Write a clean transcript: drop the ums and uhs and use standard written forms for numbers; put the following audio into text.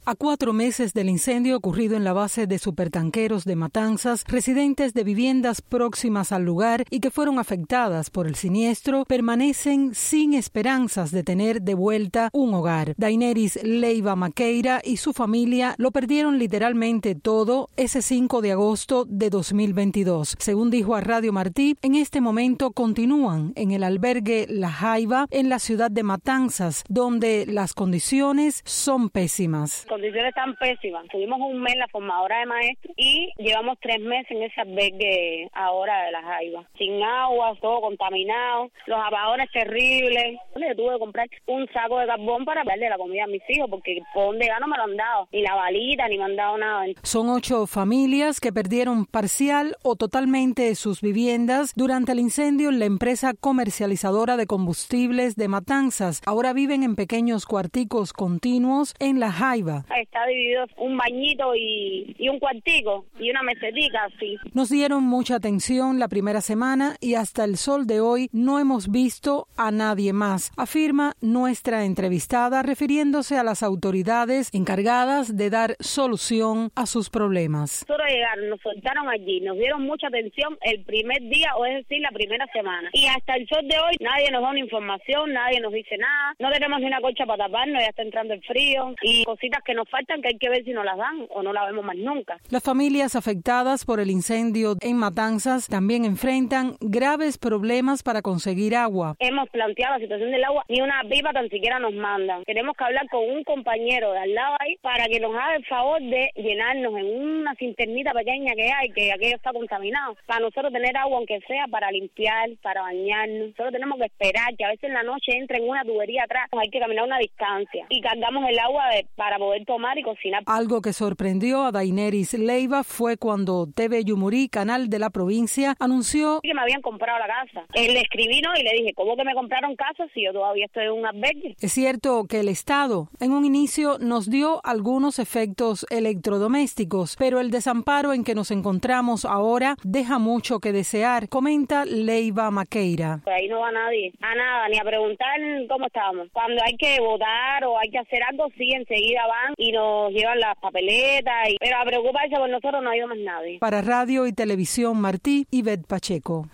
A 4 meses del incendio ocurrido en la base de supertanqueros de Matanzas, residentes de viviendas próximas al lugar y que fueron afectadas por el siniestro permanecen sin esperanzas de tener de vuelta un hogar. Daineris Leiva Maqueira y su familia lo perdieron literalmente todo ese 5 de agosto de 2022. Según dijo a Radio Martí, en este momento continúan en el albergue La Jaiba en la ciudad de Matanzas, donde las condiciones son pésimas. Condiciones tan pésimas. Tuvimos un mes en la formadora de maestros y llevamos 3 meses en ese albergue ahora de La Jaiba. Sin agua, todo contaminado, los apagones terribles. Yo tuve que comprar un saco de carbón para darle la comida a mis hijos porque por donde ya no me lo han dado. Ni la balita, ni me han dado nada. Son 8 familias que perdieron parcial o totalmente sus viviendas durante el incendio en la empresa comercializadora de combustibles de Matanzas. Ahora viven en pequeños cuarticos continuos en La Jaiba. Está dividido un bañito y un cuartico y una mesetica así. Nos dieron mucha atención la primera semana y hasta el sol de hoy no hemos visto a nadie más, afirma nuestra entrevistada refiriéndose a las autoridades encargadas de dar solución a sus problemas. Nosotros llegaron, nos soltaron allí, nos dieron mucha atención el primer día, o es decir, la primera semana. Y hasta el sol de hoy nadie nos da una información, nadie nos dice nada, no tenemos ni una colcha para taparnos, ya está entrando el frío y cositas que nos faltan que hay que ver si nos las dan o no las vemos más nunca. Las familias afectadas por el incendio en Matanzas también enfrentan graves problemas para conseguir agua. Hemos planteado la situación del agua, ni una pipa tan siquiera nos mandan. Tenemos que hablar con un compañero de al lado ahí para que nos haga el favor de llenarnos en una cinternita pequeña que hay, que aquello está contaminado, para nosotros tener agua aunque sea para limpiar, para bañarnos. Nosotros tenemos que esperar que a veces en la noche entre en una tubería atrás, hay que caminar una distancia y cargamos el agua para poder tomar y cocinar. Algo que sorprendió a Daineris Leiva fue cuando TV Yumurí, canal de la provincia, anunció que me habían comprado la casa. Le escribí, ¿no? Y le dije, ¿cómo que me compraron casa si yo todavía estoy en un albergue? Es cierto que el Estado en un inicio nos dio algunos efectos electrodomésticos, pero el desamparo en que nos encontramos ahora deja mucho que desear, comenta Leiva Maqueira. Ahí no va nadie, a nada, ni a preguntar cómo estamos. Cuando hay que votar o hay que hacer algo, sí, enseguida van y nos llevan las papeletas, pero a preocuparse por nosotros no ha ido más nadie. Para Radio y Televisión Martí, Ivette Pacheco.